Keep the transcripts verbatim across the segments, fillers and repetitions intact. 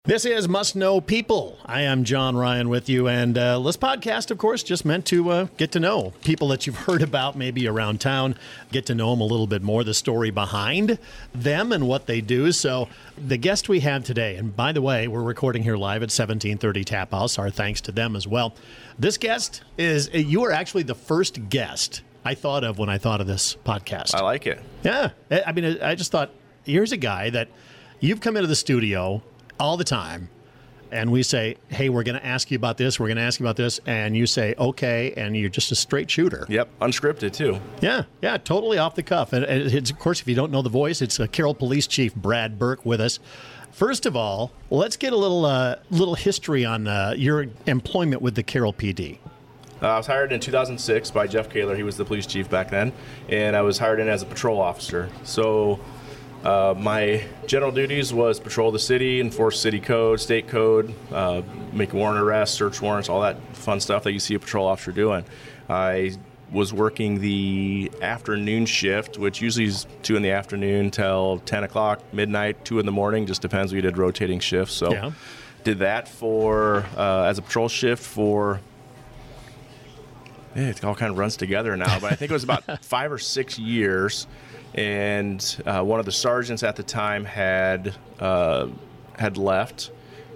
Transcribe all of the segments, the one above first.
This is Must Know People. I am John Ryan with you, and uh, this podcast, of course, just meant to uh, get to know people that you've heard about maybe around town, get to know them a little bit more, the story behind them and what they do. So the guest we have today, and by the way, we're recording here live at seventeen thirty Tap House. Our thanks to them as well. This guest is, you are actually the first guest I thought of when I thought of this podcast. I like it. Yeah. I mean, I just thought, here's a guy that you've come into the studio all the time, and we say, hey, we're going to ask you about this, we're going to ask you about this, and you say, okay, and you're just a straight shooter. Yep, unscripted, too. Yeah, yeah, totally off the cuff. And it's, of course, if you don't know the voice, it's uh, Carroll Police Chief Brad Burke with us. First of all, let's get a little uh, little history on uh, your employment with the Carroll P D. Uh, I was hired in two thousand six by Jeff Kaler. He was the police chief back then, and I was hired in as a patrol officer. So Uh, my general duties was patrol the city, enforce city code, state code, uh, make warrant arrests, search warrants, all that fun stuff that you see a patrol officer doing. I was working the afternoon shift, which usually is two in the afternoon till ten o'clock, midnight, two in the morning, just depends. We did rotating shifts. So yeah. Did that for uh, as a patrol shift for, yeah, it all kind of runs together now, but I think it was about five or six years. And uh, one of the sergeants at the time had uh, had left.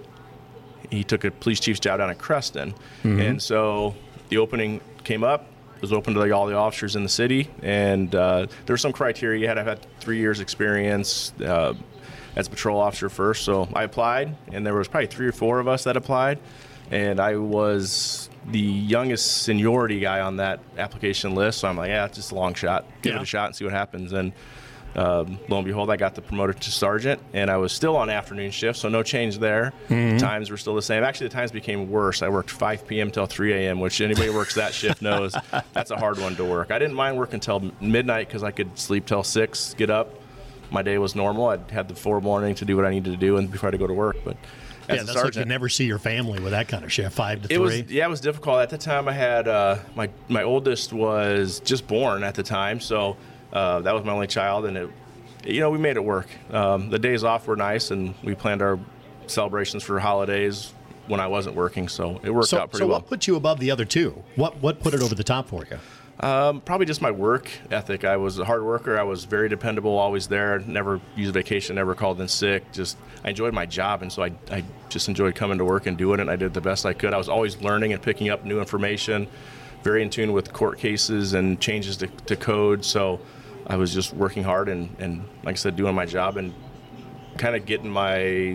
He took a police chief's job down in Creston. Mm-hmm. And so the opening came up. It was open to like all the officers in the city. And uh, there were some criteria. You had to have had three years experience uh, as a patrol officer first. So I applied, and there was probably three or four of us that applied. And I was the youngest seniority guy on that application list, so I'm like, yeah, it's just a long shot. Give yeah. it a shot and see what happens. And um, lo and behold, I got the promoted to sergeant, and I was still on afternoon shift, so no change there. Mm-hmm. Times were still the same. Actually, the times became worse. I worked five p.m. till three a.m., which anybody who works that shift knows that's a hard one to work. I didn't mind working until midnight because I could sleep till six, get up. My day was normal. I had the four morning to do what I needed to do and before I had to go to work, but As yeah, that's sergeant, like you never see your family with that kind of shift, five to it three. Was, yeah, it was difficult. At the time, I had uh, my my oldest was just born at the time, so uh, that was my only child, and it, you know, we made it work. Um, the days off were nice, and we planned our celebrations for holidays when I wasn't working, so it worked so, out pretty so well. So what put you above the other two? What what put it over the top for you? Um, probably just my work ethic. I was a hard worker. I was very dependable, always there. Never used vacation, never called in sick. Just I enjoyed my job, and so I, I just enjoyed coming to work and doing it. And I did the best I could. I was always learning and picking up new information, very in tune with court cases and changes to, to code. So I was just working hard and, and, like I said, doing my job and kind of getting my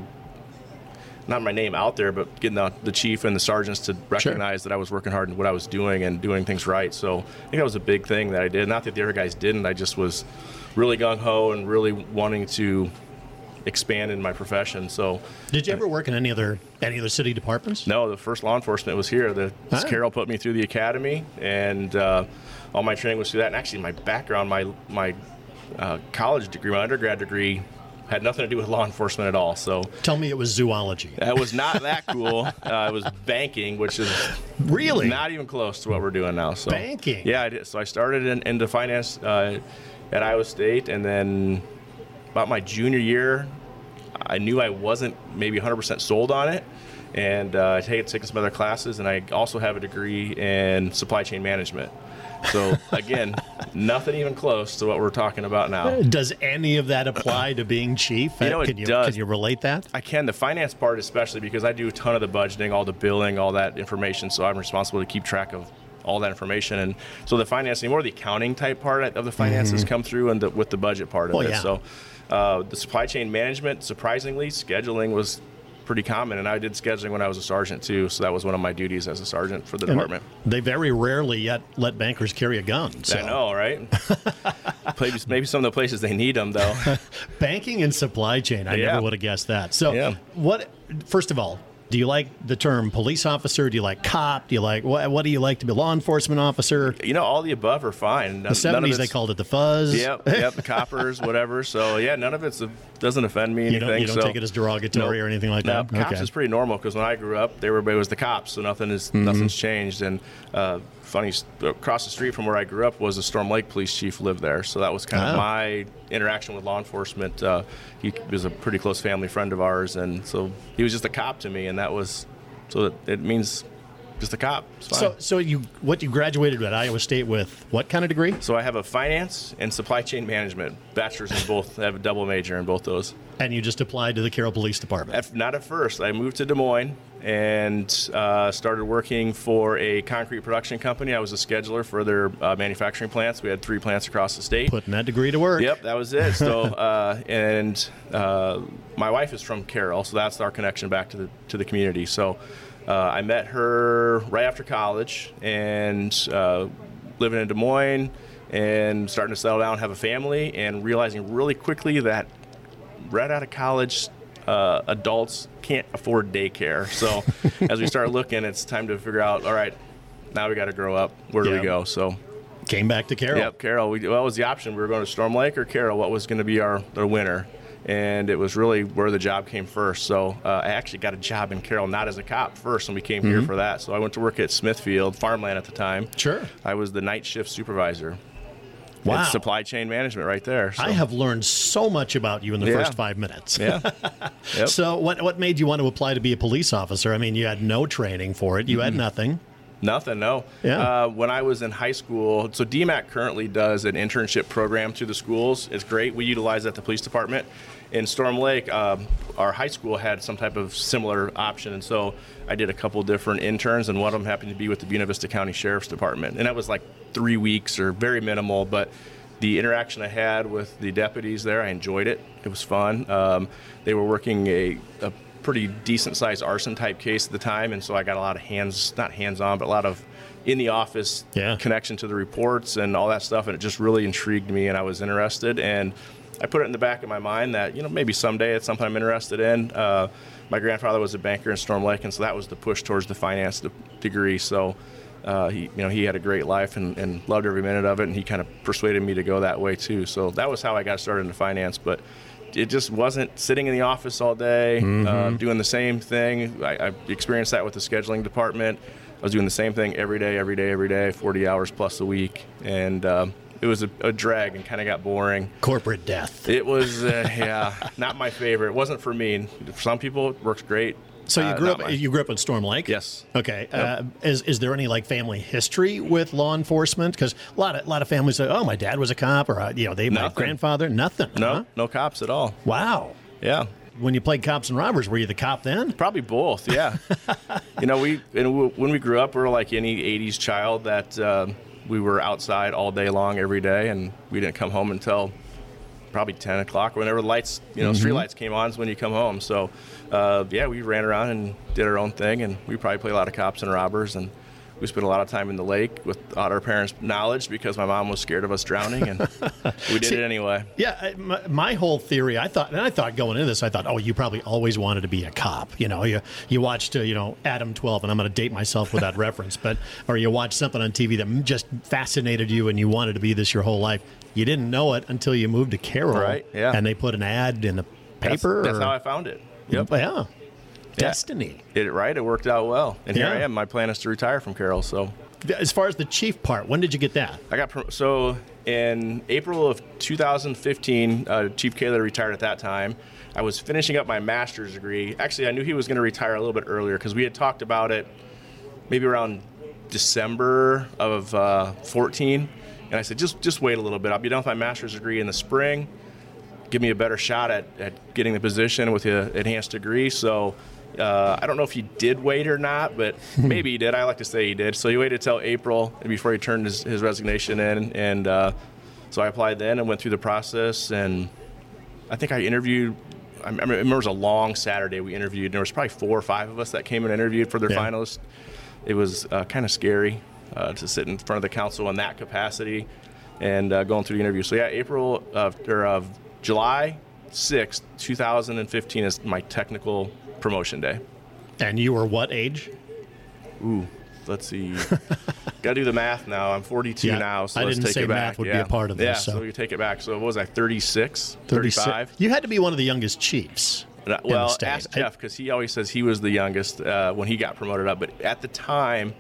not my name out there, but getting the, the chief and the sergeants to recognize sure. that I was working hard in what I was doing and doing things right. So I think that was a big thing that I did. Not that the other guys didn't. I just was really gung-ho and really wanting to expand in my profession. So, did you ever work in any other any other city departments? No, the first law enforcement was here. The ah. Carroll put me through the academy, and uh, all my training was through that. And actually, my background, my my uh, college degree, my undergrad degree, had nothing to do with law enforcement at all. So tell me it was zoology. It was not that cool. uh, it was banking, which is really not even close to what we're doing now. So banking. Yeah, I did. So I started in, into finance uh, at Iowa State, and then about my junior year, I knew I wasn't maybe one hundred percent sold on it, and uh, I had taken some other classes, and I also have a degree in supply chain management. So, again, nothing even close to what we're talking about now. Does any of that apply to being chief? You know, it can you, does. Can you relate that? I can. The finance part especially, because I do a ton of the budgeting, all the billing, all that information, so I'm responsible to keep track of all that information. And so the financing, more the accounting type part of the finances mm-hmm. come through and the, with the budget part of well, it. Yeah. So uh, the supply chain management, surprisingly, scheduling was pretty common, and I did scheduling when I was a sergeant too, so that was one of my duties as a sergeant for the and department. They very rarely yet let bankers carry a gun. So. I know, right? maybe, maybe some of the places they need them, though. Banking and supply chain, I yeah. never would have guessed that. So yeah. what? First of all, do you like the term police officer? Do you like cop? Do you like what? What do you like to be a law enforcement officer? You know, all the above are fine. The seventies they called it the fuzz. Yep, yep, the coppers, whatever. So yeah, none of it doesn't offend me. You don't, anything, you don't so. take it as derogatory no, or anything like no, that. Cops okay. is pretty normal because when I grew up, everybody was the cops, so nothing is mm-hmm. nothing's changed. And uh, funny, across the street from where I grew up was the Storm Lake police chief lived there. So that was kind Oh. of my interaction with law enforcement. Uh, he was a pretty close family friend of ours, and so he was just a cop to me, and that was, so it, it means just a cop. It's fine. So, so you what you graduated at Iowa State with what kind of degree? So I have a finance and supply chain management, bachelor's in both. I have a double major in both those. And you just applied to the Carroll Police Department. At, not at first. I moved to Des Moines and uh, started working for a concrete production company. I was a scheduler for their uh, manufacturing plants. We had three plants across the state. Putting that degree to work. Yep, that was it. So, uh, and uh, my wife is from Carroll, so that's our connection back to the to the community. So, uh, I met her right after college, and uh, living in Des Moines, and starting to settle down, have a family, and realizing really quickly that right out of college, uh, adults can't afford daycare. So, as we start looking, it's time to figure out. All right, now we got to grow up. Where do Yeah. we go? So. Came back to Carroll. Yep, Carroll. We, what was the option? We were going to Storm Lake or Carroll. What was going to be our, our winner? And it was really where the job came first. So uh, I actually got a job in Carroll, not as a cop first, and we came here for that. So I went to work at Smithfield, farmland at the time. Sure. I was the night shift supervisor. Wow. It's supply chain management right there. So. I have learned so much about you in the Yeah. first five minutes. Yeah. Yep. So what what made you want to apply to be a police officer? I mean, you had no training for it. You had nothing. Nothing, no. Yeah. Uh, when I was in high school, so D MAC currently does an internship program through the schools. It's great. We utilize that at the police department. In Storm Lake, um, our high school had some type of similar option, and so I did a couple different interns, and one of them happened to be with the Buena Vista County Sheriff's Department. And that was like three weeks or very minimal, but the interaction I had with the deputies there, I enjoyed it. It was fun. Um, they were working a, a pretty decent-sized arson-type case at the time, and so I got a lot of hands, not hands-on, but a lot of in-the-office Yeah. connection to the reports and all that stuff, and it just really intrigued me, and I was interested. And I put it in the back of my mind that, you know, maybe someday it's something I'm interested in. Uh, my grandfather was a banker in Storm Lake, and so that was the push towards the finance de- degree. So, uh, he, you know, he had a great life and, and loved every minute of it, and he kind of persuaded me to go that way too. So that was how I got started into finance. But it just wasn't sitting in the office all day, uh, doing the same thing. I, I experienced that with the scheduling department. I was doing the same thing every day, every day, every day, forty hours plus a week. And um, it was a, a drag and kind of got boring. Corporate death. It was, uh, yeah, not my favorite. It wasn't for me. For some people, it works great. So you Uh, grew not up. mine. You grew up in Storm Lake. Yes. Okay. Uh, is is there any like family history with law enforcement? Because a lot of a lot of families say, "Oh, my dad was a cop," or uh, you know, they my Nothing. grandfather. Nothing. No, huh? no cops at all. Wow. Yeah. When you played cops and robbers, were you the cop then? Probably both, yeah. you know, we and we, when we grew up, we were like any eighties child that uh, we were outside all day long every day, and we didn't come home until probably ten o'clock or whenever the lights, you know, street lights came on is when you come home. So, uh, yeah, we ran around and did our own thing, and we probably played a lot of cops and robbers, and we spent a lot of time in the lake without our parents' knowledge because my mom was scared of us drowning, and we did See, it anyway. Yeah, I- my, my whole theory, I thought, and I thought going into this, I thought, oh, you probably always wanted to be a cop. You know, you you watched, uh, you know, Adam twelve, and I'm going to date myself with that reference, but or you watched something on T V that just fascinated you, and you wanted to be this your whole life. You didn't know it until you moved to Carroll, Right, yeah. and they put an ad in the That's, paper. that's or- how I found it. Yep. Yeah. Destiny. It right. It worked out well, and here Yeah. I am. My plan is to retire from Carroll. So As far as the chief part, when did you get that? I got prom- so in April of two thousand fifteen. Uh, Chief Kaler retired at that time. I was finishing up my master's degree. Actually, I knew he was going to retire a little bit earlier because we had talked about it maybe around December of uh, fourteen, and I said just just wait a little bit. I'll be done with my master's degree in the spring. Give me a better shot at, at getting the position with the enhanced degree. So. Uh, I don't know if he did wait or not, but maybe he did. I like to say he did. So he waited till April before he turned his, his resignation in, and uh, so I applied then and went through the process. And I think I interviewed. I remember it was a long Saturday we interviewed. And there was probably four or five of us that came and interviewed for their Yeah. finalists. It was uh, kind of scary uh, to sit in front of the council in that capacity and uh, going through the interview. So yeah, April of or of July sixth, two thousand fifteen is my technical promotion day. And you were what age? Ooh, let's see. Got to do the math now. I'm forty-two Yeah, now, so I let's didn't take say it back. math would be yeah. a part of yeah, this, so. so you take it back. So what was I, thirty-six, thirty-five? You had to be one of the youngest chiefs. And I- in the Well, state. ask I- Jeff because he always says he was the youngest uh, when he got promoted up. But at the time,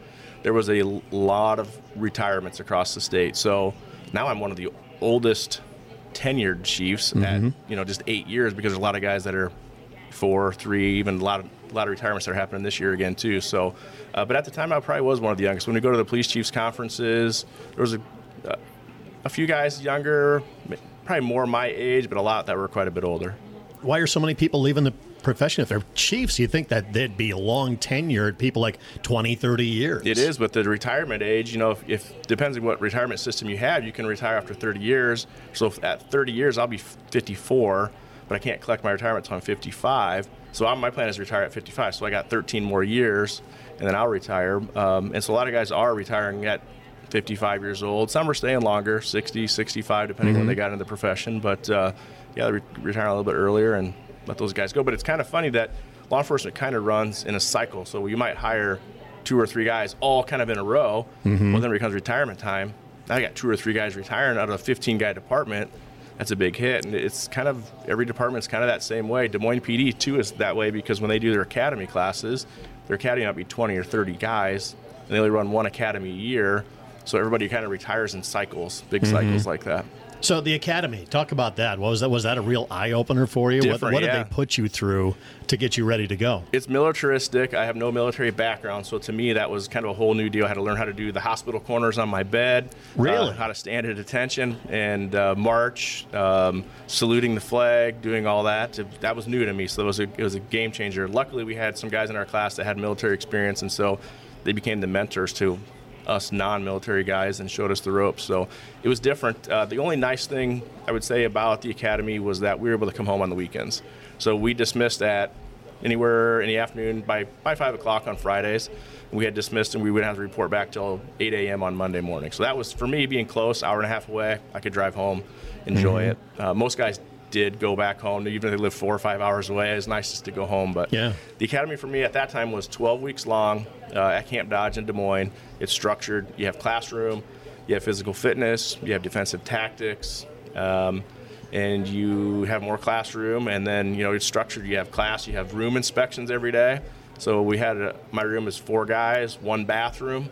there was a lot of retirements across the state. So now I'm one of the oldest tenured chiefs mm-hmm. at, you know, just eight years because there's a lot of guys that are four, three, even a lot of a lot of retirements that are happening this year again too. So, uh, but at the time I probably was one of the youngest. When we go to the police chiefs conferences, there was a, uh, a few guys younger, probably more my age, but a lot that were quite a bit older. Why are so many people leaving the profession? If they're chiefs, you'd think that they'd be long tenured people, like twenty, thirty years. It is, but the retirement age, you know, if, if depends on what retirement system you have, you can retire after thirty years. So if at thirty years, I'll be fifty-four, but I can't collect my retirement until I'm fifty-five. So I'm, my plan is to retire at fifty-five. So I got thirteen more years, and then I'll retire. Um, and so a lot of guys are retiring at fifty-five years old. Some are staying longer, sixty, sixty-five, depending mm-hmm. when they got into the profession. But uh, yeah, they re- retire a little bit earlier and let those guys go. But it's kind of funny that law enforcement kind of runs in a cycle. So you might hire two or three guys all kind of in a row. Mm-hmm. Well, then it becomes retirement time. Now I got two or three guys retiring out of a fifteen-guy department. That's a big hit. And it's kind of, every department's kind of that same way. Des Moines P D, too, is that way because when they do their academy classes, their academy might be twenty or thirty guys, and they only run one academy a year. So everybody kind of retires in cycles, big mm-hmm. cycles like that. So the academy, talk about that. What was that? Was that a real eye-opener for you? Different, what what yeah. did they put you through to get you ready to go? It's militaristic. I have no military background, so to me that was kind of a whole new deal. I had to learn how to do the hospital corners on my bed, really, uh, how to stand at attention and uh, march, um, saluting the flag, doing all that. That was new to me, so it was a, it was a game changer. Luckily, we had some guys in our class that had military experience, and so they became the mentors to us non-military guys and showed us the ropes. So it was different. Uh, the only nice thing I would say about the academy was that we were able to come home on the weekends. So we dismissed at anywhere in the afternoon by, by five o'clock on Fridays. We had dismissed and we wouldn't have to report back till eight a.m. on Monday morning. So that was, for me, being close, hour and a half away, I could drive home, enjoy mm-hmm. it. Uh, most guys did go back home. Even if they lived four or five hours away, it was nice just to go home. But yeah. the academy for me at that time was twelve weeks long uh, at Camp Dodge in Des Moines. It's structured. You have classroom, you have physical fitness, you have defensive tactics, um, and you have more classroom. And then, you know, it's structured. You have class, you have room inspections every day. So we had a, my room is four guys, one bathroom.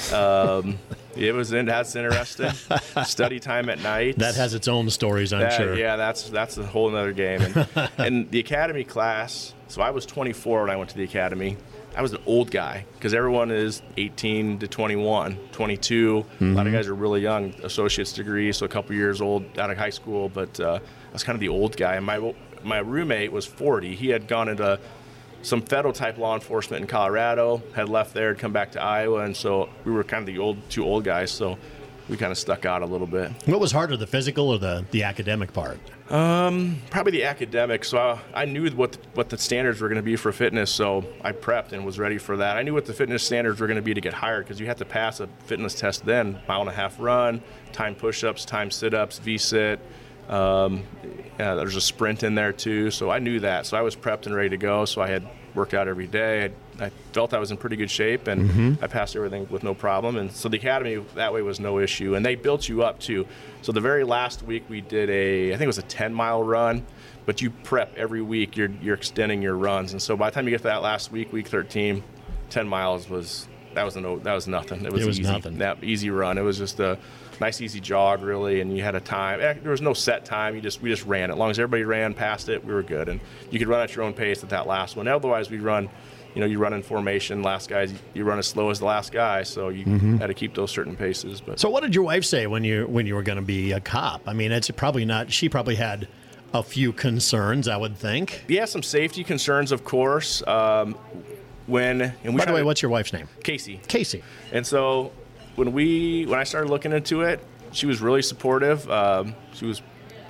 Um, it was in, that's interesting. Study time at night. That has its own stories, I'm that, sure. Yeah, that's that's a whole other game. And, and the academy class, so I was twenty-four when I went to the academy. I was an old guy because everyone is eighteen to twenty-one, twenty-two. Mm-hmm. A lot of guys are really young, associate's degree, so a couple years old out of high school. But uh, I was kind of the old guy. And my my roommate was forty. He had gone into some federal-type law enforcement in Colorado, had left there, had come back to Iowa, and so we were kind of the old two old guys, so we kind of stuck out a little bit. What was harder, the physical or the, the academic part? Um, probably the academic. So I, I knew what the, what the standards were going to be for fitness, so I prepped and was ready for that. I knew what the fitness standards were going to be to get hired because you had to pass a fitness test then, mile and a half run, time push-ups, time sit-ups, V-sit. Um, yeah, there's a sprint in there too, so I knew that. So I was prepped and ready to go, so I had worked out every day. I, I felt I was in pretty good shape, and mm-hmm. I passed everything with no problem. And so the academy that way was no issue, and they built you up too. So the very last week we did a, I think it was a ten-mile run, but you prep every week. You're you're extending your runs, and so by the time you get to that last week, week thirteen, ten miles was that was no that was nothing. It was, it was easy, nothing. That easy run. It was just a nice easy jog really, and you had a time. There was no set time. You just we just ran. As long as everybody ran past it, we were good, and you could run at your own pace at that last one. Otherwise, we run. You know, you run in formation. Last guys, you run as slow as the last guy, so you mm-hmm. had to keep those certain paces. But so, what did your wife say when you when you were going to be a cop? I mean, it's probably not. She probably had a few concerns, I would think. Yeah, some safety concerns, of course. Um, when and we by the way, what's your wife's name? Casey. Casey. And so when we when I started looking into it, she was really supportive. Um, she was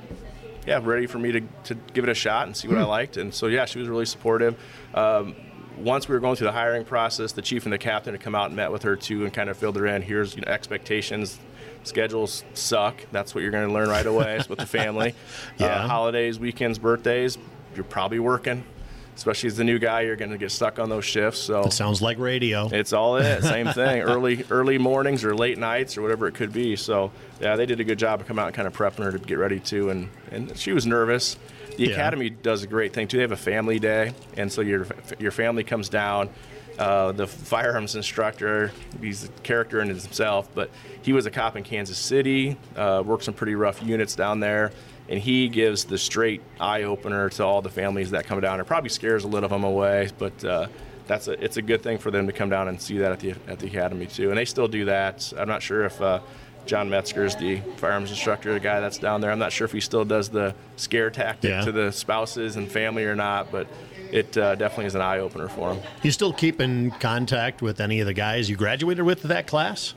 yeah ready for me to to give it a shot and see what mm. I liked. And so yeah, she was really supportive. Um, Once we were going through the hiring process, the chief and the captain had come out and met with her too and kind of filled her in. Here's you know, expectations. Schedules suck. That's what you're going to learn right away with the family. yeah. Uh, holidays, weekends, birthdays, you're probably working. Especially as the new guy, you're going to get stuck on those shifts. So it sounds like radio. It's all it. Same thing. early early mornings or late nights or whatever it could be. So, yeah, they did a good job of coming out and kind of prepping her to get ready to. And, and she was nervous. The Yeah. academy does a great thing too. They have a family day, and so your your family comes down. Uh, the firearms instructor, he's a character in himself, but he was a cop in Kansas City, uh, worked some pretty rough units down there, and he gives the straight eye opener to all the families that come down. It probably scares a little of them away, but uh, that's a, it's a good thing for them to come down and see that at the at the academy too. And they still do that. I'm not sure if uh, John Metzger is the firearms instructor, the guy that's down there. I'm not sure if he still does the scare tactic Yeah. to the spouses and family or not, but it uh, definitely is an eye opener for them. You still keep in contact with any of the guys you graduated with that class?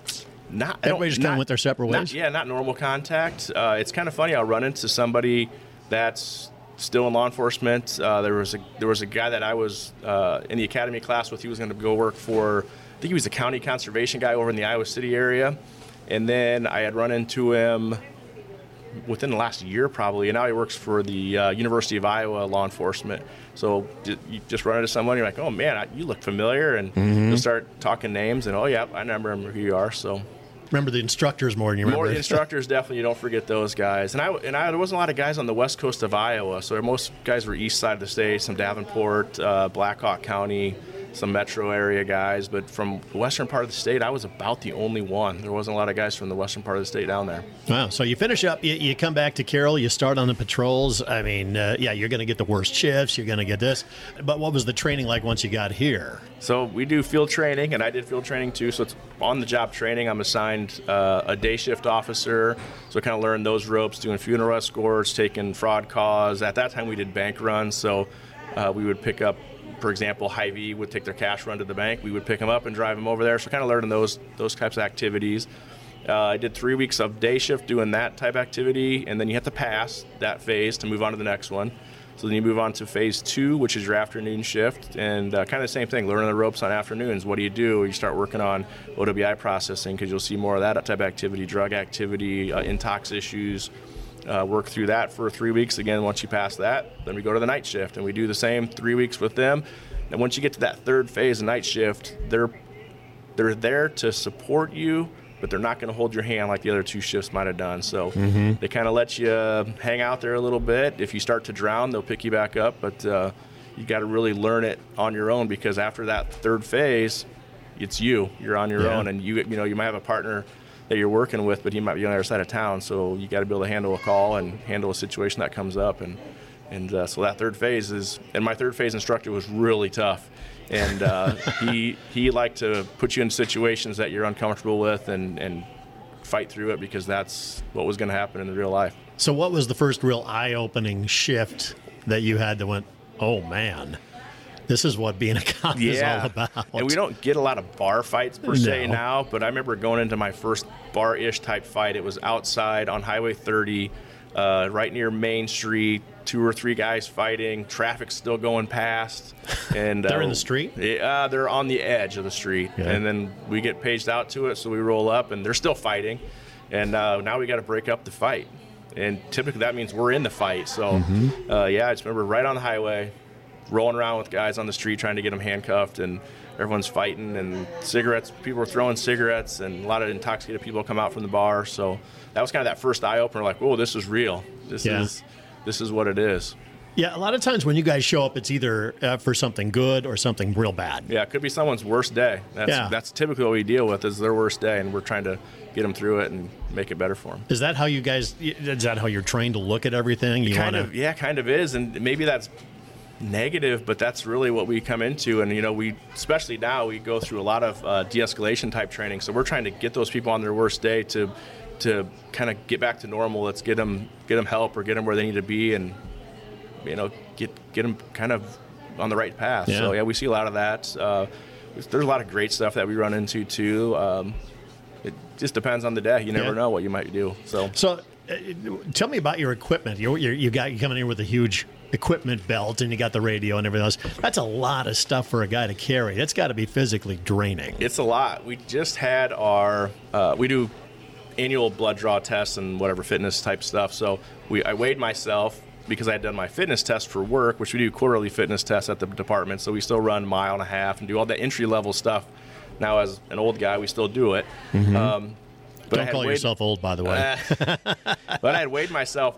Not Everybody just kind of went their separate not- ways? yeah, not normal contact. Uh, it's kind of funny. I'll run into somebody that's still in law enforcement. Uh, there was a there was a guy that I was uh, in the academy class with. He was going to go work for, I think he was a county conservation guy over in the Iowa City area. And then I had run into him within the last year probably, and now he works for the uh, University of Iowa law enforcement. So ju- you just run into someone, you're like, oh man, I, you look familiar, and Mm-hmm. you'll start talking names, and oh yeah, I remember who you are. So Remember the instructors more than you remember. more instructors, definitely. You don't forget those guys. And I and I, there wasn't a lot of guys on the west coast of Iowa, so most guys were east side of the state, some Davenport, uh, Blackhawk County, some metro area guys. But from the western part of the state, I was about the only one. There wasn't a lot of guys from the western part of the state down there. Wow. So you finish up, you, you come back to Carroll, you start on the patrols. I mean, uh, yeah, you're going to get the worst shifts, you're going to get this. But what was the training like once you got here? So we do field training, and I did field training too. So it's on-the-job training. I'm assigned uh, a day shift officer, so I kind of learned those ropes, doing funeral escorts, taking fraud calls. At that time, we did bank runs, so uh, we would pick up, for example, Hy-Vee would take their cash run to the bank. We would pick them up and drive them over there. So kind of learning those those types of activities. Uh, I did three weeks of day shift doing that type of activity, and then you have to pass that phase to move on to the next one. So then you move on to phase two, which is your afternoon shift, and uh, kind of the same thing, learning the ropes on afternoons. What do you do? You start working on O W I processing, because you'll see more of that type of activity, drug activity, uh, intox issues. Uh, work through that for three weeks. Again, once you pass that, then we go to the night shift, and we do the same three weeks with them. And once you get to that third phase of night shift, they're they're there to support you, but they're not going to hold your hand like the other two shifts might have done. So Mm-hmm. they kind of let you uh, hang out there a little bit. If you start to drown, they'll pick you back up, but uh, you got to really learn it on your own, because after that third phase, it's you. You're on your Yeah. own, and you you know you might have a partner that you're working with, but he might be on the other side of town. So you got to be able to handle a call and handle a situation that comes up, and and uh, so that third phase is. And my third phase instructor was really tough, and uh, he he liked to put you in situations that you're uncomfortable with, and and fight through it, because that's what was going to happen in the real life. So what was the first real eye-opening shift that you had that went, oh man, this is what being a cop is all about? And we don't get a lot of bar fights per se No. now, but I remember going into my first bar-ish type fight. It was outside on Highway thirty, uh, right near Main Street. Two or three guys fighting. Traffic's still going past, and They're uh, in the street? Yeah, they're on the edge of the street, Yeah. and then we get paged out to it, so we roll up, and they're still fighting, and uh, now we got to break up the fight, and typically that means we're in the fight. So, Mm-hmm. uh, yeah, I just remember right on the highway, rolling around with guys on the street trying to get them handcuffed, and everyone's fighting, and cigarettes, people were throwing cigarettes, and a lot of intoxicated people come out from the bar. So that was kind of that first eye opener, like, whoa, this is real. This Yeah. is this is what it is. Yeah, a lot of times when you guys show up, it's either uh, for something good or something real bad. Yeah, it could be someone's worst day. That's Yeah. that's typically what we deal with, is their worst day, and we're trying to get them through it and make it better for them. Is that how you guys, is that how you're trained to look at everything? You Kind wanna, of, yeah, kind of is, and maybe that's negative, but that's really what we come into. And you know, we, especially now, we go through a lot of uh, de-escalation type training, so we're trying to get those people on their worst day to to kind of get back to normal. Let's get them get them help, or get them where they need to be, and you know, get get them kind of on the right path. Yeah. So yeah, we see a lot of that. Uh, there's a lot of great stuff that we run into too. Um, it just depends on the day. You never Yeah. know what you might do. So So, uh, tell me about your equipment. You you you got you coming in with a huge equipment belt, and you got the radio and everything else. That's a lot of stuff for a guy to carry. That's got to be physically draining. it's a lot. We just had our uh, we do annual blood draw tests and whatever fitness type stuff. So we I weighed myself because I had done my fitness test for work, which we do quarterly fitness tests at the department. So we still run a mile and a half and do all that entry level stuff. Now, as an old guy, we still do it. Um, but I Don't had call weighed- yourself old, by the way. But I had weighed myself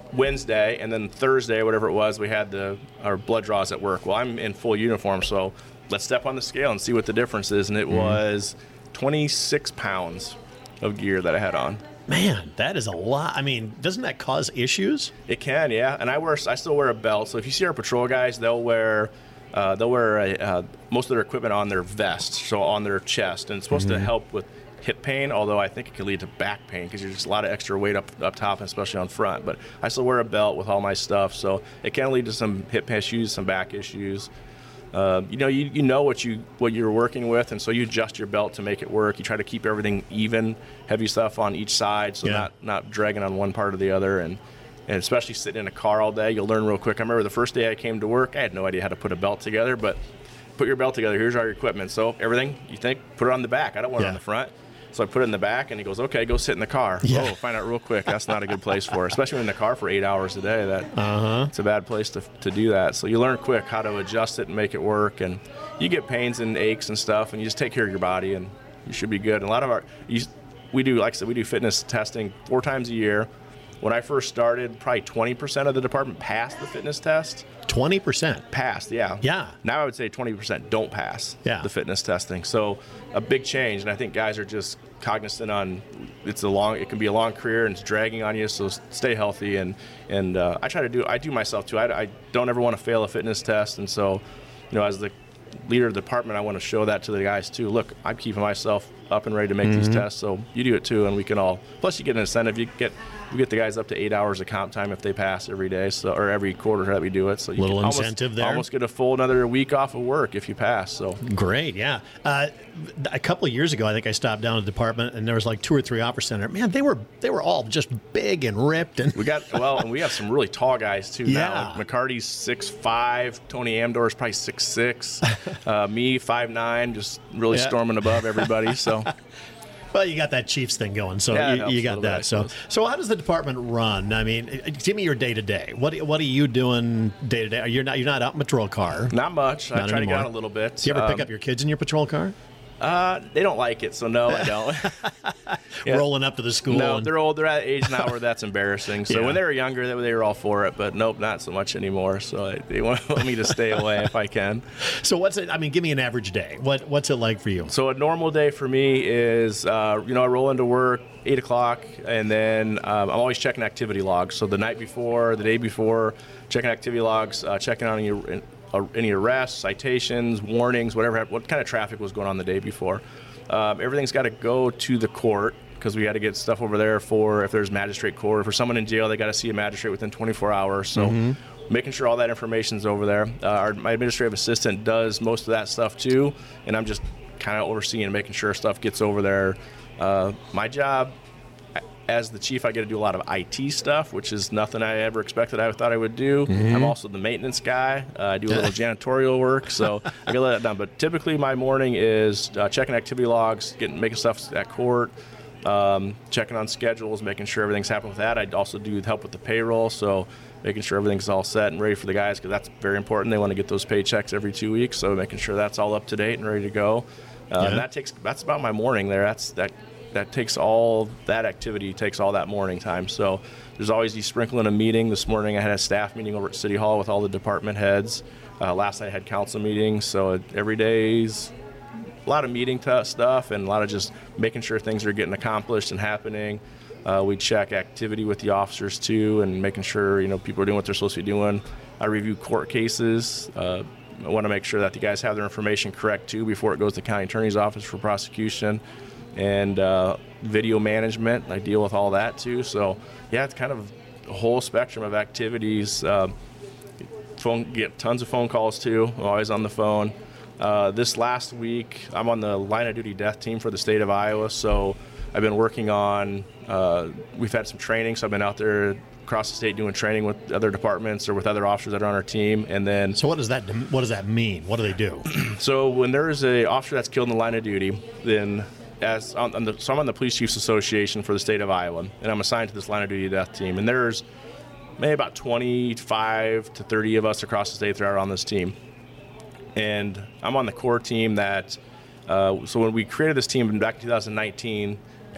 Wednesday, and then Thursday, whatever it was, we had the our blood draws at work. Well, I'm in full uniform, so let's step on the scale and see what the difference is. And it mm-hmm. was twenty-six pounds of gear that I had on. Man, that is a lot. I mean, doesn't that cause issues? It can, yeah. And I wear, I still wear a belt. So if you see our patrol guys, they'll wear, uh, they'll wear a, uh, most of their equipment on their vest, so on their chest, and it's supposed mm-hmm. to help with hip pain. Although I think it can lead to back pain because there's just a lot of extra weight up up top, and especially on front. But I still wear a belt with all my stuff, so it can lead to some hip issues, some back issues. Uh, you know, you, you know what you what you're working with, and so you adjust your belt to make it work. You try to keep everything even, heavy stuff on each side, so yeah. not not dragging on one part or the other. And and especially sitting in a car all day, you'll learn real quick. I remember the first day I came to work, I had no idea how to put a belt together, but put your belt together. Here's all your equipment. So everything you think, put it on the back. I don't want yeah. it on the front. So I put it in the back, and he goes, okay, go sit in the car. Yeah. Oh, find out real quick. That's not a good place for it, especially when in the car for eight hours a day. That uh-huh. It's a bad place to to do that. So you learn quick how to adjust it and make it work. And you get pains and aches and stuff, and you just take care of your body, and you should be good. And a lot of our, you, we do, like I said, we do fitness testing four times a year. When I first started, probably twenty percent of the department passed the fitness test. twenty percent? Passed, yeah. Yeah. Now I would say twenty percent don't pass yeah. the fitness testing. So a big change, and I think guys are just cognizant on it's a long, it can be a long career, and it's dragging on you, so stay healthy. And, and uh, I try to do, I do myself too. I, I don't ever want to fail a fitness test, and so, you know, as the leader of the department, I want to show that to the guys too. Look, I'm keeping myself up and ready to make mm-hmm. these tests, so you do it too, and we can all, plus you get an incentive. You get we get the guys up to eight hours of comp time if they pass every day, so or every quarter that we do it. So you little can incentive almost, there. Almost get a full another week off of work if you pass. So great, yeah. Uh, a couple of years ago, I think I stopped down at the department, and there was like two or three officer center. Man, they were they were all just big and ripped, and we got well, and we have some really tall guys too. Yeah. Now. Like McCarty's six five, Tony Amdor's probably six six, uh, me five nine, just really yeah. storming above everybody. So. Well, you got that Chiefs thing going, so yeah, you, you got that. So, so how does the department run? I mean, give me your day to day. What what are you doing day to day? You're not you're not out in patrol car. Not much. Not I try anymore. to get out a little bit. Do you ever um, pick up your kids in your patrol car? Uh, they don't like it, so no, I don't. yeah. Rolling up to the school. No, and... they're old. They're at age now where that's embarrassing. So yeah. when they were younger, they, they were all for it, but nope, not so much anymore. So I, they want me to stay away if I can. So what's it? I mean, give me an average day. What What's it like for you? So a normal day for me is, uh, you know, I roll into work eight o'clock, and then um, I'm always checking activity logs. So the night before, the day before, checking activity logs, uh, checking on your uh, any arrests, citations, warnings, whatever, what kind of traffic was going on the day before. Um, everything's got to go to the court because we got to get stuff over there for if there's magistrate court. For someone in jail, they got to see a magistrate within twenty-four hours. So mm-hmm. making sure all that information's over there. Uh, our, my administrative assistant does most of that stuff too, and I'm just kind of overseeing and making sure stuff gets over there. Uh, my job as the chief, I get to do a lot of I T stuff, which is nothing I ever expected I thought I would do. Mm-hmm. I'm also the maintenance guy. Uh, I do a little janitorial work, so I get that done. But typically my morning is uh, checking activity logs, getting making stuff at court, um, checking on schedules, making sure everything's happening with that. I also do help with the payroll, so making sure everything's all set and ready for the guys because that's very important. They want to get those paychecks every two weeks, so making sure that's all up to date and ready to go. Uh, yeah. And that takes that's about my morning there. That's that. That takes all, that activity takes all that morning time. So there's always you sprinkle in a meeting. This morning I had a staff meeting over at City Hall with all the department heads. Uh, last night I had council meetings. So every day's a lot of meeting t- stuff and a lot of just making sure things are getting accomplished and happening. Uh, we check activity with the officers too and making sure, you know, people are doing what they're supposed to be doing. I review court cases. Uh, I want to make sure that the guys have their information correct too before it goes to the county attorney's office for prosecution. And uh, video management, I deal with all that too. So yeah, it's kind of a whole spectrum of activities. Uh, phone, get tons of phone calls too. I'm always on the phone. Uh, this last week, I'm on the line of duty death team for the state of Iowa. So I've been working on. Uh, we've had some training, so I've been out there across the state doing training with other departments or with other officers that are on our team. And then, so what does that what does that mean? What do they do? So when there is a officer that's killed in the line of duty, then As on, on the, so I'm on the Police Chiefs Association for the state of Iowa, and I'm assigned to this line of duty death team. And there's maybe about twenty-five to thirty of us across the state that are on this team. And I'm on the core team that, uh, so when we created this team back in two thousand nineteen,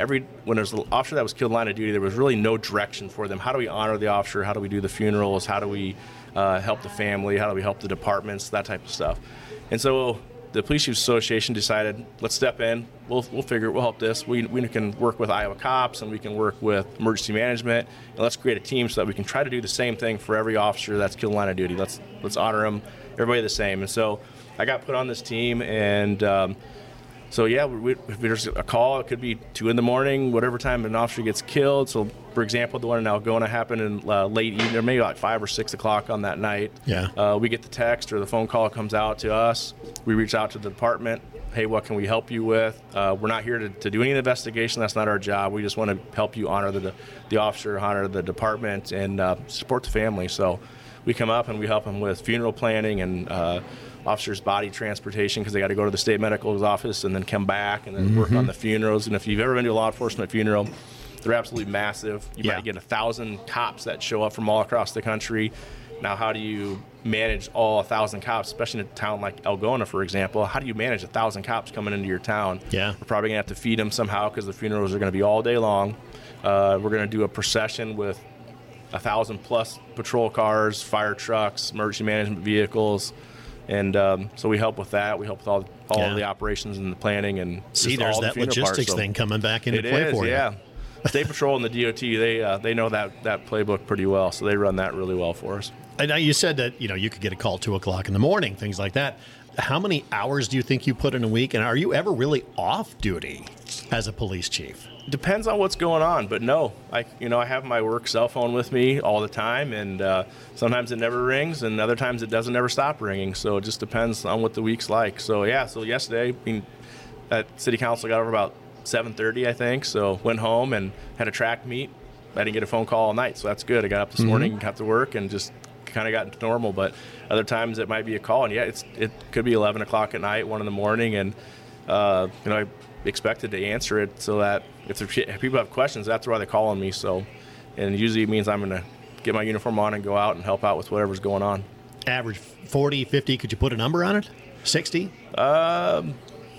every when there's an officer that was killed in line of duty, there was really no direction for them. How do we honor the officer? How do we do the funerals? How do we uh, help the family? How do we help the departments? That type of stuff. And so the Police Chiefs Association decided, let's step in. We'll we'll figure it. We'll help this. We we can work with Iowa cops, and we can work with emergency management, and let's create a team so that we can try to do the same thing for every officer that's killed in line of duty. Let's let's honor them, everybody the same. And so I got put on this team, and um, so yeah, we, if there's a call, it could be two in the morning, whatever time an officer gets killed. So, for example, the one in Algona happened in uh, late evening, or maybe like five or six o'clock on that night. Yeah. Uh, we get the text or the phone call comes out to us. We reach out to the department. Hey, what can we help you with? Uh, we're not here to, to do any investigation. That's not our job. We just want to help you honor the the officer, honor the department, and uh, support the family. So we come up and we help them with funeral planning and uh, officers' body transportation, because they got to go to the state medical's office and then come back and then mm-hmm. work on the funerals. And if you've ever been to a law enforcement funeral, they're absolutely massive. You yeah. might get a thousand cops that show up from all across the country. Now, how do you manage all a thousand cops, especially in a town like Algona, for example? How do you manage a thousand cops coming into your town? Yeah. We're probably going to have to feed them somehow, because the funerals are going to be all day long. Uh, we're going to do a procession with a thousand plus patrol cars, fire trucks, emergency management vehicles. And um, so we help with that. We help with all all yeah. of the operations and the planning, and see, just there's all that the funeral logistics parts, so thing coming back into it play is, for you. yeah. State Patrol and the D O T, they uh, they know that that playbook pretty well, so they run that really well for us. And now you said that you know you could get a call two o'clock in the morning, things like that. How many hours do you think you put in a week, and are you ever really off duty as a police chief? Depends on what's going on, but no, I you know I have my work cell phone with me all the time, and uh, sometimes it never rings, and other times it doesn't ever stop ringing. So it just depends on what the week's like. So yeah, so yesterday, I mean, at City Council got over about seven thirty, I think. So went home and had a track meet. I didn't get a phone call all night, so that's good. I got up this mm-hmm. morning, got to work, and just kind of got into normal. But other times it might be a call, and yeah, it's it could be eleven o'clock at night, one in the morning, and uh, you know I expected to answer it so that if, there, if people have questions, that's why they call on me. So, and usually it means I'm going to get my uniform on and go out and help out with whatever's going on. Average forty, fifty, could you put a number on it? sixty? Um,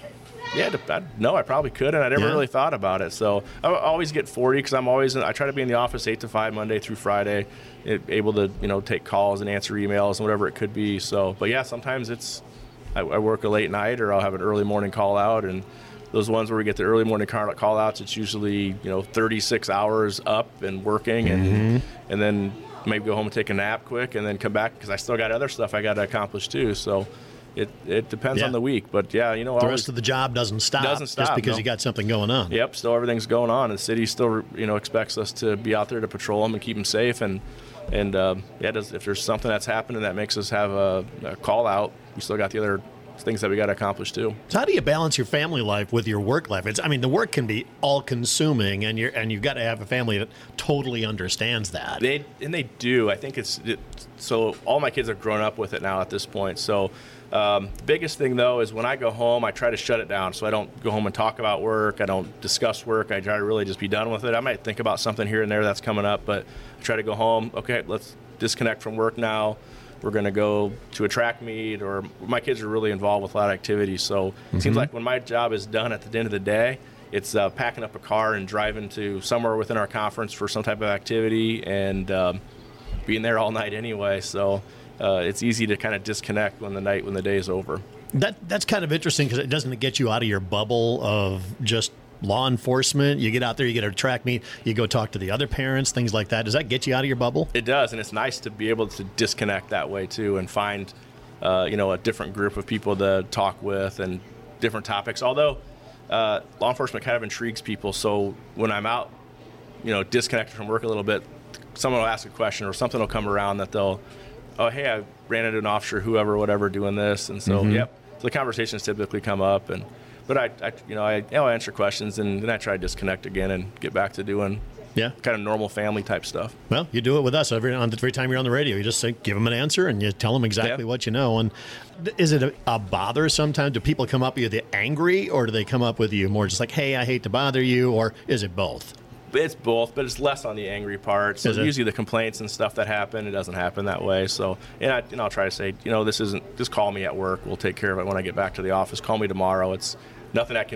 yeah, I, no, I probably could, and I never yeah. really thought about it. So I always get forty, because I'm always I try to be in the office eight to five Monday through Friday, able to you know take calls and answer emails and whatever it could be. So, but yeah, sometimes it's I, I work a late night, or I'll have an early morning call out, and those ones where we get the early morning call outs, it's usually you know thirty-six hours up and working, and mm-hmm. and then maybe go home and take a nap quick, and then come back, because I still got other stuff I got to accomplish too. So it it depends yeah. on the week, but yeah, you know the always, rest of the job doesn't stop, doesn't stop just because no. you got something going on. Yep, still everything's going on, and the city still you know expects us to be out there to patrol them and keep them safe, and and um, yeah, does, if there's something that's happening that makes us have a, a call out, we still got the other things that we got to accomplish too. So how do you balance your family life with your work life? It's, I mean, the work can be all-consuming, and you're and you've got to have a family that totally understands that. They and they do. I think it's it, so. All my kids have grown up with it now at this point. So um, the biggest thing though is when I go home, I try to shut it down. So I don't go home and talk about work. I don't discuss work. I try to really just be done with it. I might think about something here and there that's coming up, but I try to go home. Okay, let's disconnect from work now. We're going to go to a track meet, or my kids are really involved with a lot of activities. So mm-hmm. it seems like when my job is done at the end of the day, it's uh, packing up a car and driving to somewhere within our conference for some type of activity, and um, being there all night anyway. So uh, it's easy to kind of disconnect when the night, when the day is over. That That's kind of interesting, because it doesn't get you out of your bubble of just law enforcement. You get out there, you get a track meet, you go talk to the other parents, things like that. Does that get you out of your bubble? It does, and it's nice to be able to disconnect that way too, and find uh, you know a different group of people to talk with and different topics. Although uh, law enforcement kind of intrigues people, so when I'm out, you know, disconnected from work a little bit, someone will ask a question or something will come around that they'll, oh hey, I ran into an officer, whoever, whatever, doing this, and so mm-hmm. yep, so the conversations typically come up. And But I, I, you know, I, you know, I answer questions, and then I try to disconnect again and get back to doing yeah. kind of normal family type stuff. Well, you do it with us every every time you're on the radio. You just say, give them an answer, and you tell them exactly yeah. what you know. And is it a, a bother sometimes? Do people come up with you angry, or do they come up with you more just like, hey, I hate to bother you, or is it both? It's both, but it's less on the angry part. So usually the complaints and stuff that happen, it doesn't happen that way. So, and, I, and I'll try to say, you know, this isn't, just call me at work. We'll take care of it when I get back to the office. Call me tomorrow. It's nothing that can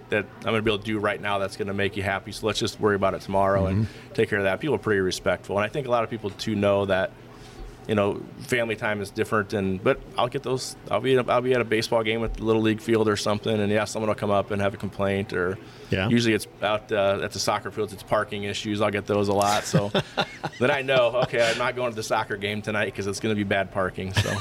that I'm going to be able to do right now that's going to make you happy. So let's just worry about it tomorrow mm-hmm. and take care of that. People are pretty respectful. And I think a lot of people, too, know that, you know, family time is different. And but I'll get those. I'll be I'll be at a baseball game at the Little League field or something, and yeah, someone will come up and have a complaint. Or yeah. usually it's out uh, at the soccer fields. It's parking issues. I'll get those a lot. So then I know, okay, I'm not going to the soccer game tonight because it's going to be bad parking. So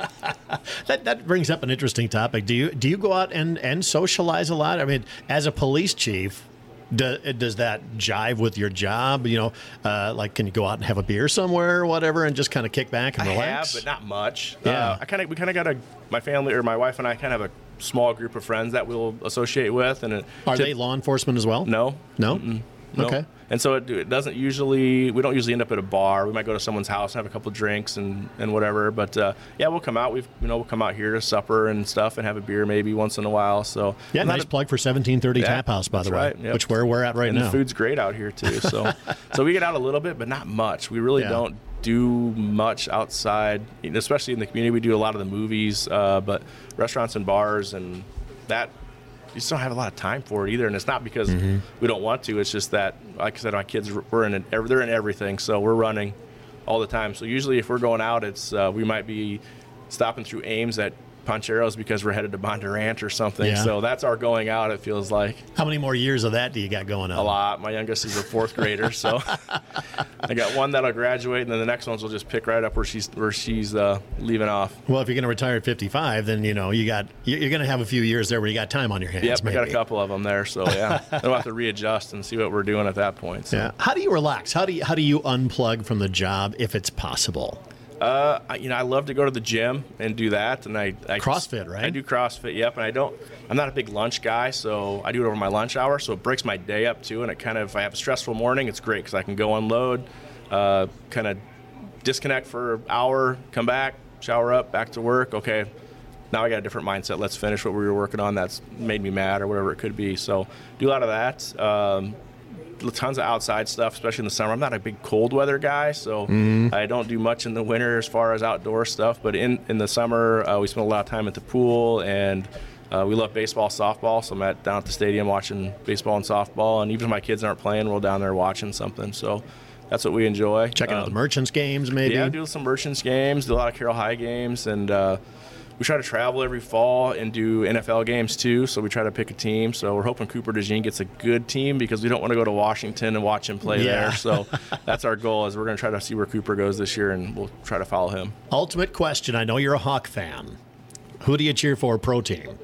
that that brings up an interesting topic. Do you do you go out and and socialize a lot? I mean, as a police chief, Do, does that jive with your job? You know, uh, like, can you go out and have a beer somewhere or whatever, and just kind of kick back and I relax? have, but not much. Yeah, uh, I kind of we kind of got a my family or my wife and I kind of have a small group of friends that we'll associate with. And it, are they law enforcement as well? No, no. Mm-mm. No. Okay. And so it, it doesn't usually, we don't usually end up at a bar. We might go to someone's house and have a couple of drinks and, and whatever. But uh, yeah, we'll come out. We've, you know, we'll come out here to supper and stuff and have a beer maybe once in a while. So yeah, nice a, plug for seventeen thirty yeah, Tap House, by the way, right. Yep. which where we're at right and now. And the food's great out here too. So, so we get out a little bit, but not much. We really yeah. don't do much outside, especially in the community. We do a lot of the movies, uh, but restaurants and bars and that. You just don't have a lot of time for it either, and it's not because mm-hmm. we don't want to. It's just that, like I said, my kids we're in they're in everything, so we're running all the time. So usually, if we're going out, it's uh, we might be stopping through Ames at Poncheros because we're headed to Bondurant or something. Yeah. So that's our going out. It feels like. How many more years of that do you got going on? A lot. My youngest is a fourth grader, so I got one that'll graduate, and then the next ones will just pick right up where she's where she's uh, leaving off. Well, if you're going to retire at fifty-five, then you know you got you're going to have a few years there where you got time on your hands. Yep, maybe. I got a couple of them there, so yeah, we'll have to readjust and see what we're doing at that point. So. Yeah. How do you relax? How do you how do you unplug from the job if it's possible? Uh, I, you know, I love to go to the gym and do that, and I, I CrossFit, right? I do CrossFit, yep. And I don't, I'm not a big lunch guy, so I do it over my lunch hour. So it breaks my day up too, and it kind of, if I have a stressful morning, it's great because I can go unload, uh, kind of disconnect for an hour, come back, shower up, back to work. Okay, now I got a different mindset. Let's finish what we were working on. That's made me mad or whatever it could be. So do a lot of that. Um, tons of outside stuff, especially in the summer. I'm not a big cold weather guy, so mm-hmm. I don't do much in the winter as far as outdoor stuff. But in, in the summer, uh, we spend a lot of time at the pool, and uh, we love baseball, softball. So I'm at, down at the stadium watching baseball and softball. And even if my kids aren't playing, we're down there watching something. So that's what we enjoy. Checking um, out the Merchants games, maybe? Yeah, do some Merchants games, do a lot of Carroll High games, and uh, we try to travel every fall and do N F L games too, so we try to pick a team. So we're hoping Cooper DeJean gets a good team because we don't want to go to Washington and watch him play yeah. there. So that's our goal, is we're going to try to see where Cooper goes this year, and we'll try to follow him. Ultimate question. I know you're a Hawk fan. Who do you cheer for pro team?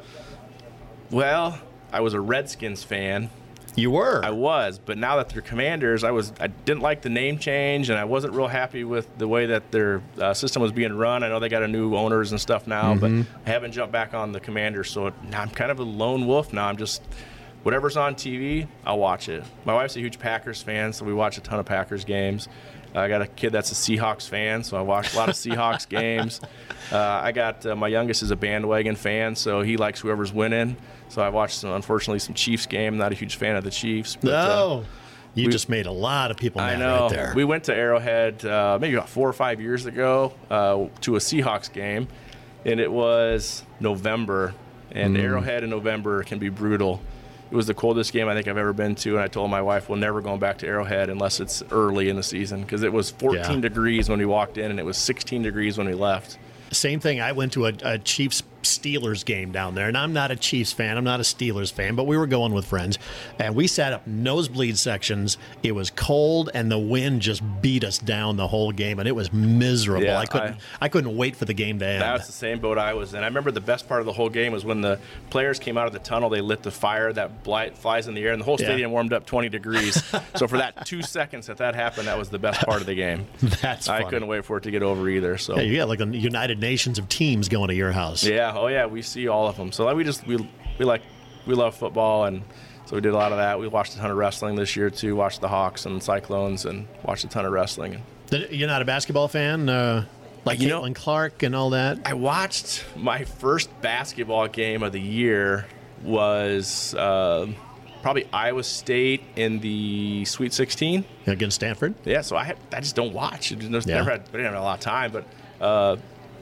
Well, I was a Redskins fan. You were? I was, but now that they're Commanders, I was I didn't like the name change, and I wasn't real happy with the way that their uh, system was being run. I know they got a new owners and stuff now, mm-hmm. but I haven't jumped back on the Commanders, so now I'm kind of a lone wolf now. I'm just, whatever's on T V, I'll watch it. My wife's a huge Packers fan, so we watch a ton of Packers games. I got a kid that's a Seahawks fan, so I watch a lot of Seahawks games. Uh, I got uh, my youngest is a bandwagon fan, so he likes whoever's winning. So I watched, some, unfortunately, some Chiefs game. Not a huge fan of the Chiefs. But, no, uh, you we, just made a lot of people mad I know. right there. We went to Arrowhead uh, maybe about four or five years ago uh, to a Seahawks game, and it was November. And mm. Arrowhead in November can be brutal. It was the coldest game I think I've ever been to, and I told my wife we're never going back to Arrowhead unless it's early in the season, because it was fourteen yeah. degrees when we walked in, and it was sixteen degrees when we left. Same thing. I went to a, a Chiefs Steelers game down there, and I'm not a Chiefs fan. I'm not a Steelers fan, but we were going with friends, and we sat up nosebleed sections. It was cold, and the wind just beat us down the whole game, and it was miserable. Yeah, I couldn't. I, I couldn't wait for the game to end. That was the same boat I was in. I remember the best part of the whole game was when the players came out of the tunnel. They lit the fire that blight flies in the air, and the whole stadium yeah. warmed up twenty degrees. So for that two seconds that that happened, that was the best part of the game. That's I funny. couldn't wait for it to get over either. So yeah, you got like a United Nations of teams going to your house. Yeah. Oh yeah. We see all of them. So like, we just we we like we love football, and so we did a lot of that. We watched a ton of wrestling this year too. Watched the Hawks and Cyclones, and watched a ton of wrestling. You're not a basketball fan, uh, like you Caitlin know, Clark and all that? I watched my first basketball game of the year was uh, probably Iowa State in the Sweet sixteen against Stanford. Yeah. So I had, I just don't watch. It just yeah. never had, I didn't have a lot of time, but. Uh,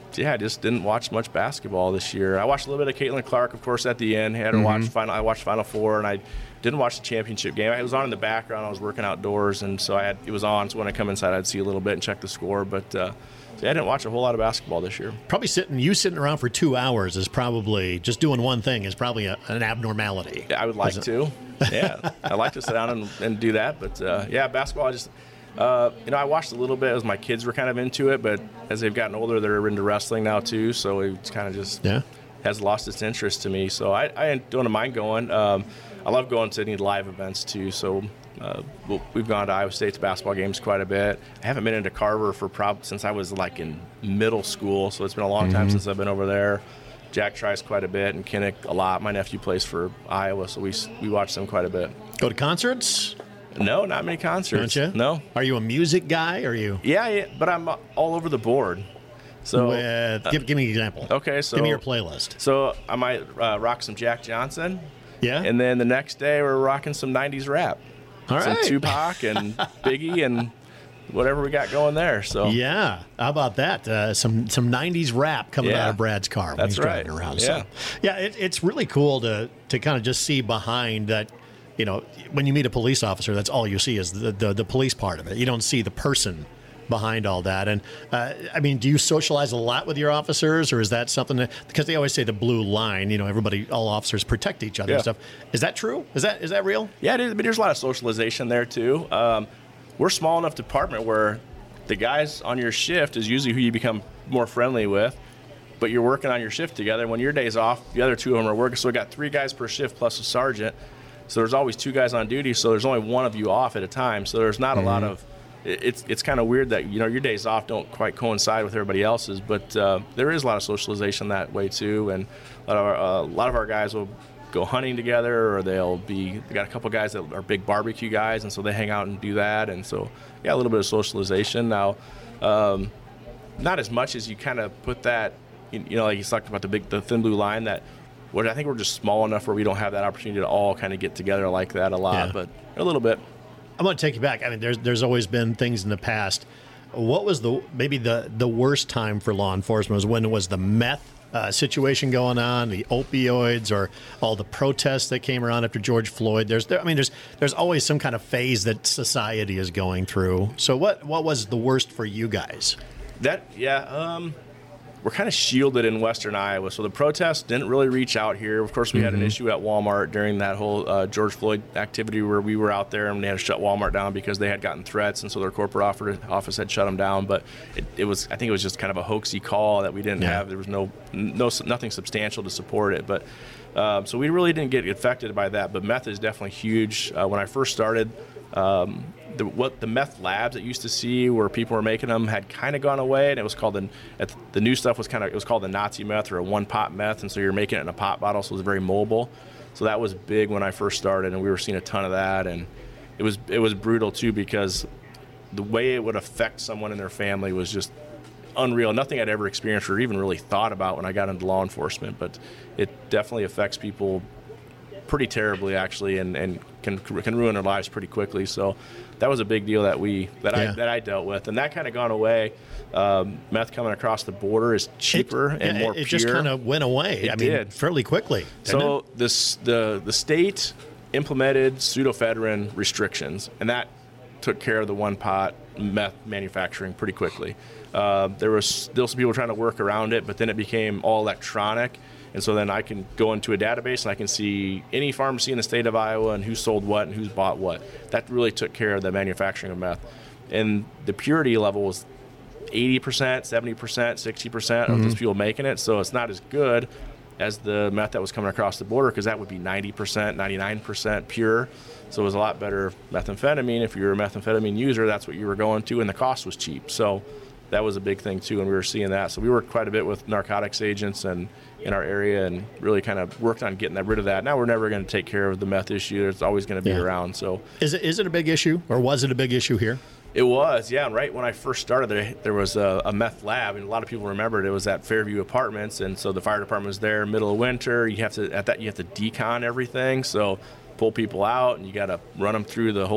yeah, I just didn't watch much basketball this year. I watched a little bit of Caitlin Clark, of course, at the end. Had to Mm-hmm. watch final. I watched Final Four, and I didn't watch the championship game. It was on in the background. I was working outdoors, and so I had it was on. So when I come inside, I'd see a little bit and check the score. But uh, so yeah, I didn't watch a whole lot of basketball this year. Probably sitting you sitting around for two hours is probably just doing one thing is probably a, an abnormality. Yeah, I would like to. Yeah, I like to sit down and, and do that. But uh, yeah, basketball. I just uh, you know I watched a little bit as my kids were kind of into it, but as they've gotten older, they're into wrestling now too. So it's kind of just Yeah. has lost its interest to me. So I, I don't mind going. Um, I love going to any live events too. So uh, we'll- we've gone to Iowa State's basketball games quite a bit. I haven't been into Carver for prob since I was like in middle school. So it's been a long time since I've been over there. Jack tries quite a bit, and Kinnick a lot. My nephew plays for Iowa, so we we watch them quite a bit. Go to concerts? No, not many concerts. Don't you? No. Are you a music guy? Or are you? Yeah, yeah, but I'm all over the board. So Uh, give, give me an example. okay, so give me your playlist. So I might uh, rock some Jack Johnson. Yeah. And then the next day, we're rocking some nineties rap. All Some right. Tupac and Biggie and whatever we got going there. So Yeah, how about that? Uh, some some nineties rap coming Yeah. out of Brad's car when That's he's driving right. around. Yeah. So, yeah, it, it's really cool to to kind of just see behind that. You know, when you meet a police officer, that's all you see is the the, the police part of it. You don't see the person behind all that. And uh, I mean, do you socialize a lot with your officers, or is that something that, because they always say the blue line? You know, everybody, all officers protect each other and Yeah. stuff. Is that true? Is that is that real? yeah, it is, but there's a lot of socialization there too. Um, we're a small enough department where the guys on your shift is usually who you become more friendly with. But you're working on your shift together. When your day's off, the other two of them are working. So we got three guys per shift plus a sergeant. So there's always two guys on duty. So there's only one of you off at a time. So there's not a lot of. it- It's it's kind of weird that you know your days off don't quite coincide with everybody else's. But uh, there is a lot of socialization that way too. And a lot of our, uh, a lot of our guys will go hunting together, or they'll be. They got a couple guys that are big barbecue guys, and so they hang out and do that. And so yeah, a little bit of socialization now. Um, not as much as you kind of put that. You you know, like you talked about the big, the thin blue line. That, what I think we're just small enough where we don't have that opportunity to all kind of get together like that a lot, Yeah. but a little bit. I'm going to take you back. I mean, there's there's always been things in the past. What was the maybe the the worst time for law enforcement was when it was the meth uh, situation going on, the opioids, or all the protests that came around after George Floyd. There's there, I mean, there's there's always some kind of phase that society is going through. So what what was the worst for you guys? That yeah, um, we're kind of shielded in Western Iowa, so the protests didn't really reach out here. Of course, we had an issue at Walmart during that whole uh, George Floyd activity where we were out there and they had to shut Walmart down because they had gotten threats, and so their corporate offer- office had shut them down. But it, it was, I think, it was just kind of a hoaxy call that we didn't Yeah. have. There was no, no, nothing substantial to support it. But um, so we really didn't get affected by that. But meth is definitely huge. Uh, when I first started. Um, The, what the meth labs that you used to see where people were making them had kind of gone away, and it was called the the new stuff was kind of it was called the Nazi meth or a one pot meth, and so you're making it in a pot bottle, so it was very mobile. So that was big when I first started, and we were seeing a ton of that, and it was it was brutal too because the way it would affect someone and their family was just unreal. Nothing I'd ever experienced or even really thought about when I got into law enforcement, but it definitely affects people pretty terribly actually, and, and can can ruin their lives pretty quickly. So that was a big deal that we that Yeah. I that I dealt with, and that kind of gone away. Um, meth coming across the border is cheaper It- and yeah, more it, it pure. just kind of went away. It I mean, did. fairly quickly. didn't So it? this the the state implemented pseudoephedrine restrictions, and that took care of the one pot meth manufacturing pretty quickly. Uh, there was still some people trying to work around it, but then it became all electronic. And so then I can go into a database and I can see any pharmacy in the state of Iowa and who sold what and who's bought what. That really took care of the manufacturing of meth. And the purity level was eighty percent, seventy percent, sixty percent of those people making it. So it's not as good as the meth that was coming across the border, because that would be ninety percent, ninety-nine percent pure. So it was a lot better methamphetamine. If you're a methamphetamine user, that's what you were going to, and the cost was cheap. So that was a big thing too, and we were seeing that. So we worked quite a bit with narcotics agents and in our area, and really kind of worked on getting that rid of that. Now we're never going to take care of the meth issue. It's always going to be Yeah. around. So Is it is it a big issue, or was it a big issue here? it was, yeah. And right when I first started, there, there was a, a meth lab, and a lot of people remembered it was at Fairview Apartments, and so the fire department was there, middle of winter. You have to at that you have to decon everything, so pull people out, and you got to run them through the whole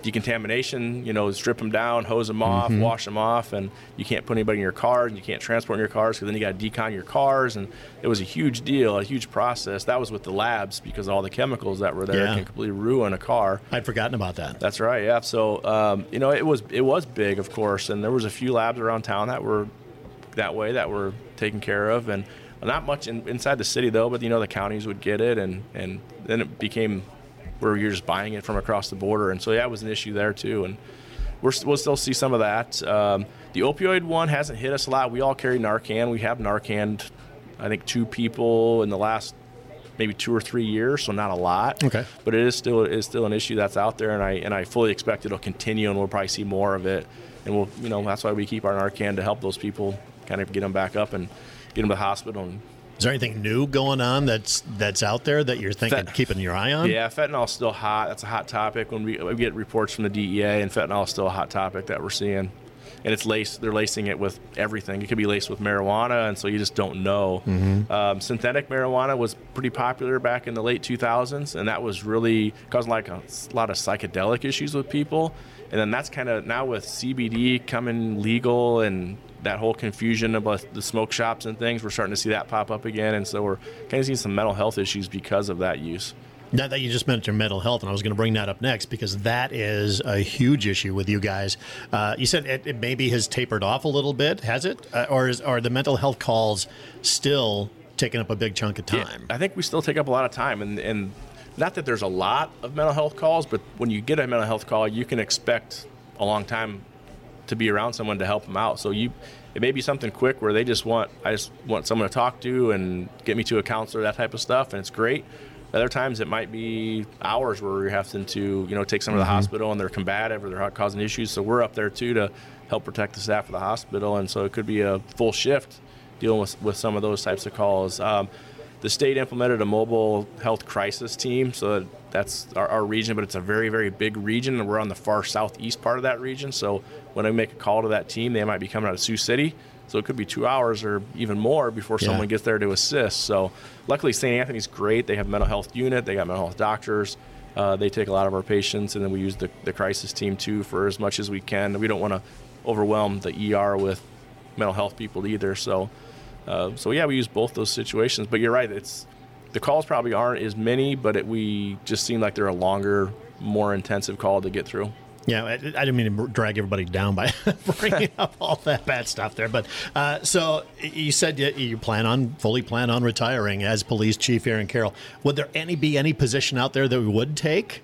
decontamination, you know, strip them down, hose them off, mm-hmm. wash them off, and you can't put anybody in your car, and you can't transport in your cars, because then you got to decon your cars, and it was a huge deal, a huge process. That was with the labs, because all the chemicals that were there yeah. can completely ruin a car. I'd forgotten about that. That's right, yeah. So, um, you know, it was it was big, of course, and there was a few labs around town that were that way, that were taken care of, and not much in, inside the city, though, but, you know, the counties would get it, and, and then it became where you're just buying it from across the border. And so, yeah, it was an issue there, too. And we're, we'll still see some of that. Um, the opioid one hasn't hit us a lot. We all carry Narcan. We have Narcaned, I think, two people in the last maybe two or three years, so not a lot. Okay. But it is still it is still an issue that's out there, and I and I fully expect it'll continue, and we'll probably see more of it. And we'll, you know, that's why we keep our Narcan, to help those people kind of get them back up and get them to the hospital. And is there anything new going on that's that's out there that you're thinking, Fent- keeping your eye on? Yeah, fentanyl's still hot. That's a hot topic. When we, we get reports from the D E A, and fentanyl is still a hot topic that we're seeing. And it's laced. They're lacing it with everything. It could be laced with marijuana, and so you just don't know. Mm-hmm. Um, synthetic marijuana was pretty popular back in the late two thousands, and that was really causing like a, a lot of psychedelic issues with people. And then that's kind of now with C B D coming legal and that whole confusion about the smoke shops and things, we're starting to see that pop up again. And so we're kind of seeing some mental health issues because of that use. Now that you just mentioned mental health, and I was going to bring that up next, because that is a huge issue with you guys. Uh, you said it, it maybe has tapered off a little bit. Has it? Uh, or is, are the mental health calls still taking up a big chunk of time? Yeah, I think we still take up a lot of time. And, and not that there's a lot of mental health calls, but when you get a mental health call, you can expect a long time to be around someone to help them out. So you, it may be something quick where they just want, I just want someone to talk to and get me to a counselor, that type of stuff, and it's great. Other times it might be hours where you're having to, you know, take someone mm-hmm. to the hospital and they're combative or they're causing issues. So we're up there too to help protect the staff of the hospital, and so it could be a full shift dealing with with some of those types of calls. Um, the state implemented a mobile health crisis team, so that's our, our region, but it's a very, very big region, and we're on the far southeast part of that region. So when I make a call to that team, they might be coming out of Sioux City. So it could be two hours or even more before yeah. someone gets there to assist. So luckily, Saint Anthony's great. They have a mental health unit. They got mental health doctors. Uh, they take a lot of our patients, and then we use the, the crisis team, too, for as much as we can. We don't want to overwhelm the E R with mental health people either. So, uh, so yeah, we use both those situations. But you're right. It's the calls probably aren't as many, but it, we just seem like they're a longer, more intensive call to get through. Yeah, I, I didn't mean to drag everybody down by bringing up all that bad stuff there. But uh, so you said you, you plan on, fully plan on retiring as police chief here in Carroll. Would there any be any position out there that we would take?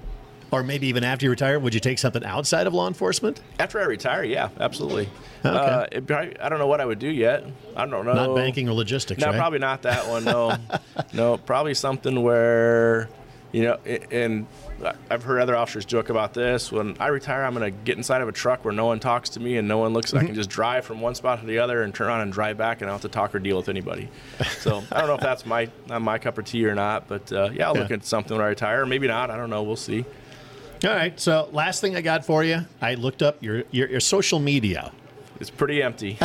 Or maybe even after you retire, would you take something outside of law enforcement? After I retire, yeah, absolutely. Okay. Uh, it probably, I don't know what I would do yet. I don't know. Not banking or logistics, No, right? probably not that one, no. No, probably something where, you know, and I've heard other officers joke about this. When I retire, I'm going to get inside of a truck where no one talks to me and no one looks. Mm-hmm. I can just drive from one spot to the other and turn around and drive back, and I don't have to talk or deal with anybody. So I don't know if that's my not my cup of tea or not, but uh, yeah, I'll yeah. look at something when I retire. Or maybe not. I don't know. We'll see. All right. So last thing I got for you, I looked up your your, your social media. It's pretty empty.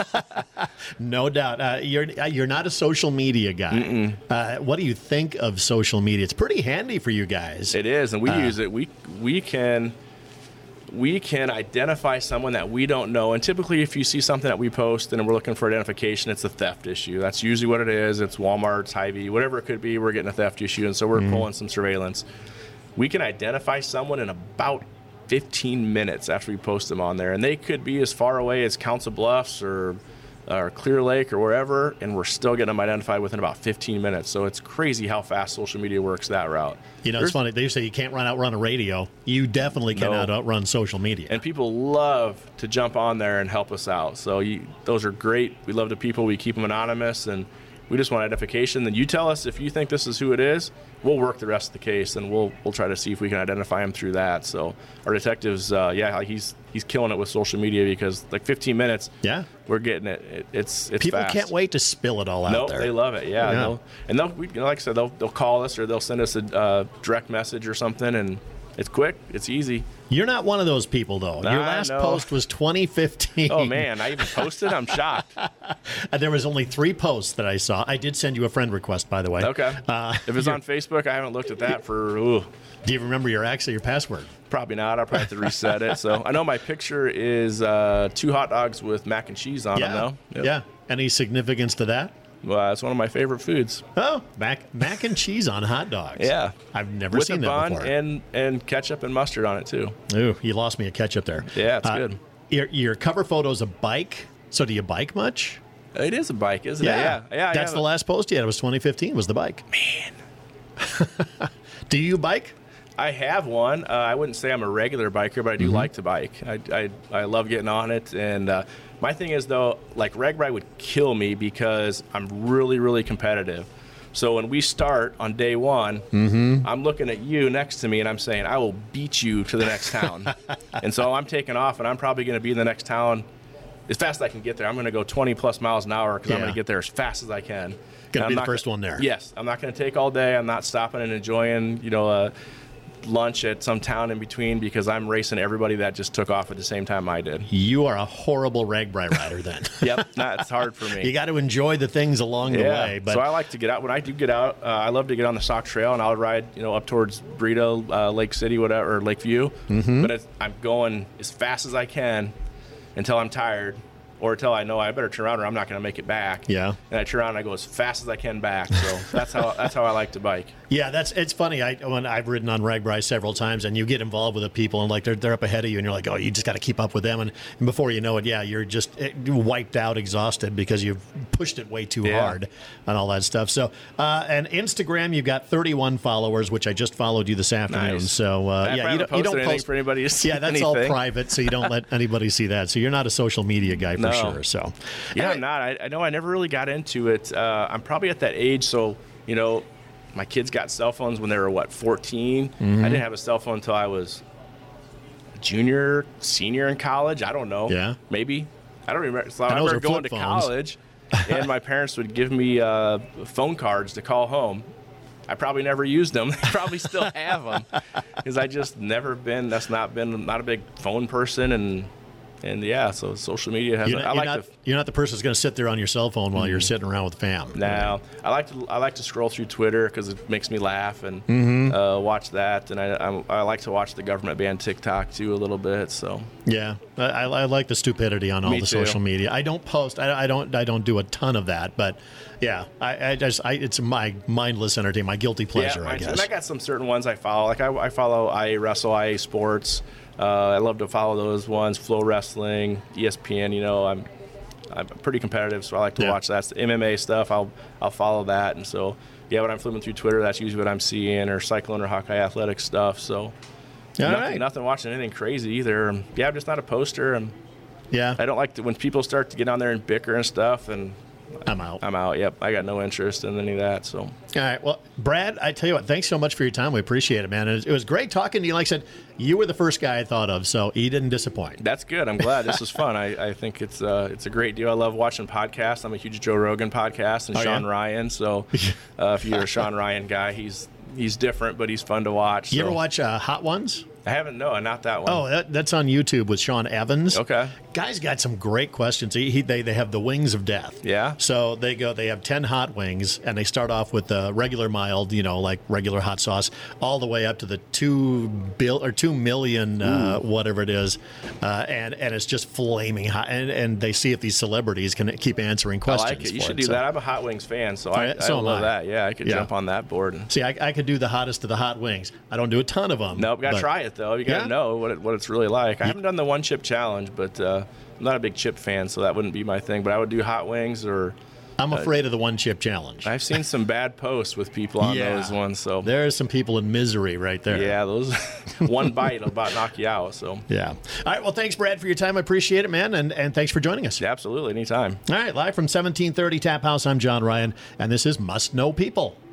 No doubt. Uh, you're you're not a social media guy. Uh, what do you think of social media? It's pretty handy for you guys. It is, and we uh, use it. We we can we can identify someone that we don't know. And typically, if you see something that we post and we're looking for identification, it's a theft issue. That's usually what it is. It's Walmart, Hy-Vee, whatever it could be. We're getting a theft issue, and so we're mm-hmm. pulling some surveillance. We can identify someone in about fifteen minutes after we post them on there, and they could be as far away as Council Bluffs or, or Clear Lake or wherever, and we're still getting them identified within about fifteen minutes. So it's crazy how fast social media works that route. You know, There's, it's funny. They say you can't run outrun a radio. You definitely cannot no. outrun social media. And people love to jump on there and help us out. So you, those are great. We love the people. We keep them anonymous, and we just want identification. Then you tell us if you think this is who it is. We'll work the rest of the case, and we'll we'll try to see if we can identify him through that. So our detectives, uh, yeah, he's he's killing it with social media, because like fifteen minutes, yeah, we're getting it. it it's it's people fast. Can't wait to spill it all out nope, there. They love it. Yeah, yeah. They'll, and they'll we, you know, like I said, they'll they'll call us or they'll send us a uh, direct message or something, and It's quick. It's easy. You're not one of those people, though. Your I last know. post was twenty fifteen. Oh, man. I even posted? I'm shocked. There was only three posts that I saw. I did send you a friend request, by the way. Okay. Uh, if it's on Facebook, I haven't looked at that for, ooh, do you remember your actually your password? probably not. I'll probably have to reset it. So I know my picture is uh, two hot dogs with mac and cheese on Yeah. them, though. Yep. Yeah. Any significance to that? Well, it's one of my favorite foods. Oh, mac mac and cheese on hot dogs. Yeah. I've never With seen a that bun before. and, and ketchup and mustard on it, too. Ooh, you lost me a ketchup there. Yeah, it's Uh, good. Your, your cover photo's a bike. So do you bike much? It is a bike, isn't it? Yeah. Yeah. I That's have the a- last post you had. It was twenty fifteen was the bike. Man. Do you bike? I have one. Uh, I wouldn't say I'm a regular biker, but I do Mm-hmm. like to bike. I, I, I love getting on it. And uh, my thing is, though, like reg ride would kill me because I'm really, really competitive. So when we start on day one, Mm-hmm. I'm looking at you next to me and I'm saying, I will beat you to the next town. And so I'm taking off and I'm probably going to be in the next town as fast as I can get there. I'm going to go twenty plus miles an hour because I'm Yeah. going to get there as fast as I can. Gonna And be I'm the not first gonna- one there. Yes. I'm not going to take all day. I'm not stopping and enjoying, you know, uh, lunch at some town in between because I'm racing everybody that just took off at the same time I did. You are a horrible rag-bri rider then. Yep. That's hard for me. You got to enjoy the things along the Yeah. way. But so I like to get out. When I do get out, uh, I love to get on the Sauk Trail and I'll ride, you know, up towards Burrito, uh, Lake City, whatever, or Lakeview. Mm-hmm. But it's, I'm going as fast as I can until I'm tired or until I know I better turn around or I'm not going to make it back. Yeah. And I turn around and I go as fast as I can back. So that's how that's how I like to bike. yeah, that's it's funny. I when I've ridden on rag-bri several times, and you get involved with the people, and like they're they're up ahead of you, and you're like, oh, you just got to keep up with them, and, and before you know it, yeah, you're just eh, wiped out, exhausted because you've pushed it way too Yeah. hard and all that stuff. So, uh, and Instagram, you've got thirty-one followers, which I just followed you this afternoon. Nice. So uh, I yeah, haven't you don't, you posted don't anything post for anybody to see Yeah, that's all anything. private, so you don't let anybody see that. So you're not a social media guy for No. sure. So Yeah, Anyway, I'm not. I, I know I never really got into it. Uh, I'm probably at that age, so, you know, my kids got cell phones when they were, what, fourteen? Mm-hmm. I didn't have a cell phone until I was junior, senior in college. I don't know. Yeah. Maybe. I don't remember. So I I know those remember are going to flip phones. college, and my parents would give me uh, phone cards to call home. I probably never used them. They probably still have them because I just never been. That's not been not a big phone person, and and yeah. So social media has. You're not, I you're like not, to. you're not the person who's going to sit there on your cell phone while you're sitting around with fam. No, I like to I like to scroll through Twitter because it makes me laugh and Mm-hmm. uh, watch that, and I I'm, I like to watch the government ban TikTok too a little bit. So Yeah, I, I I like the stupidity on all Me the too. social media. I don't post. I, I don't. I don't do a ton of that, but yeah, I, I just. I, it's my mindless entertainment, my guilty pleasure, yeah, I mine too. guess. And I got some certain ones I follow. Like I, I follow I A Wrestle, I A Sports. Uh, I love to follow those ones. Flow Wrestling, E S P N. You know, I'm I'm pretty competitive, so I like to Yeah. watch that. The M M A stuff, I'll I'll follow that, and so yeah, when I'm flipping through Twitter, that's usually what I'm seeing, or cycling or Hawkeye Athletics stuff. So. All nothing, right. nothing watching anything crazy either. Um, Yeah, I'm just not a poster, and Yeah, I don't like to, when people start to get on there and bicker and stuff, and I'm out. I'm out. Yep, I got no interest in any of that. So All right. Well, Brad, I tell you what, thanks so much for your time. We appreciate it, man. It was, it was great talking to you. Like I said, you were the first guy I thought of, so you didn't disappoint. that's good. I'm glad. This was fun. I, I think it's uh, it's a great deal. I love watching podcasts. I'm a huge Joe Rogan podcast and Oh, Sean yeah? Ryan. So uh, if you're a Sean Ryan guy, he's he's different, but he's fun to watch. You so. ever watch uh, Hot Ones? I haven't. No, not that one. Oh, that, that's on YouTube with Sean Evans. Okay. Guy's got some great questions. He, he, they, they have the wings of death. Yeah? So they go. They have ten hot wings, and they start off with the regular mild, you know, like regular hot sauce, all the way up to the two bill or two million, uh, whatever it is, uh, and and it's just flaming hot. And, and they see if these celebrities can keep answering I questions. like it. You for should it. do So- that. I'm a Hot Wings fan, so I, yeah, I so am love I. that. Yeah, I could Yeah. jump on that board. And, See, I, I could do the hottest of the hot wings. I don't do a ton of them. Nope, got to but- try it though. You got to Yeah? know what it, what it's really like. I haven't done the one chip challenge, but uh, I'm not a big chip fan, so that wouldn't be my thing. But I would do hot wings, or I'm afraid of the one chip challenge. I've seen some bad posts with people on Yeah. those ones. So There's some people in misery right there. yeah, those one bite will about knock you out. So Yeah. All right. Well, thanks, Brad, for your time. I appreciate it, man. And, and thanks for joining us. yeah, absolutely, anytime. All right. Live from seventeen thirty Tap House, I'm John Ryan, and this is Must Know People.